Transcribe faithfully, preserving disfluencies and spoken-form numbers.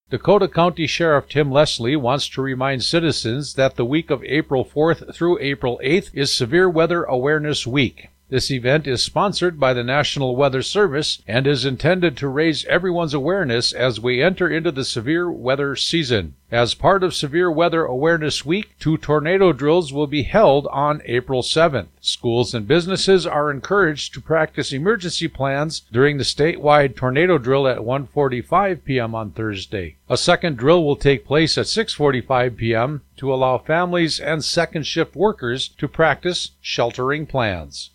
Dakota County Sheriff Tim Leslie wants to remind citizens that the week of April fourth through April eighth is Severe Weather Awareness Week. This event is sponsored by the National Weather Service and is intended to raise everyone's awareness as we enter into the severe weather season. As part of Severe Weather Awareness Week, two tornado drills will be held on April seventh. Schools and businesses are encouraged to practice emergency plans during the statewide tornado drill at one forty-five p.m. on Thursday. A second drill will take place at six forty-five p.m. to allow families and second shift workers to practice sheltering plans.